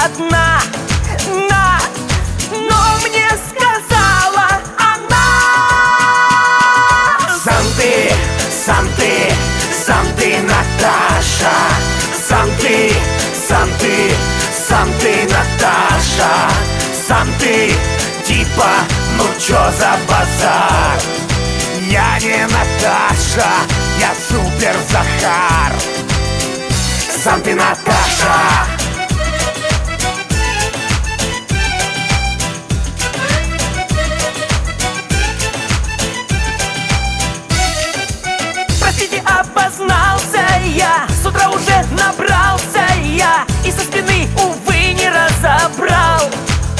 одна, но мне сказала она: сам ты, Наташа. Сам ты, Наташа. Сам ты, типа, ну чё за базар? Я не Наташа, я Супер Захар. Сам ты, Наташа. Простите, обознался я, с утра уже набрался я, и со спины, увы, не разобрал.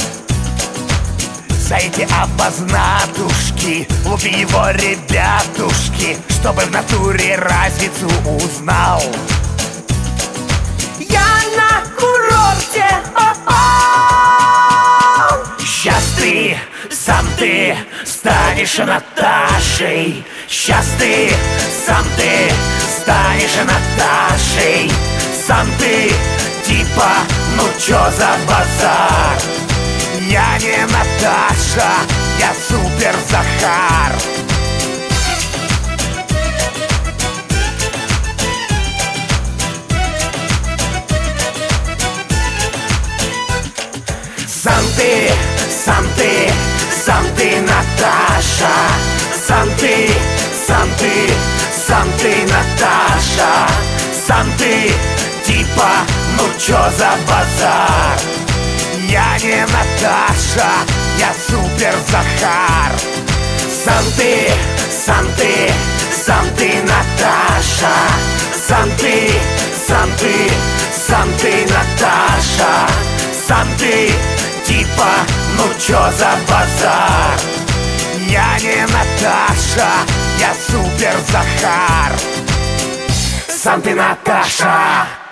За эти обознатушки лупи его, ребятушки, чтобы в натуре разницу узнал. Я на курорте, Сейчас ты, сам ты станешь Наташей. Сейчас ты, сам ты станешь Наташей. Сам ты, типа, ну чё за базар? Я не Наташа, я Супер Захар. Сам ты, Наташа. Сам ты, Наташа. Сам ты, типа, ну чё за базар? Я не Наташа, я Супер Захар. Сам ты, Наташа. Сам ты, Наташа. Сам ты, типа, ну чё за базар? Я не Наташа, я Супер Захар. Сам ты, Наташа.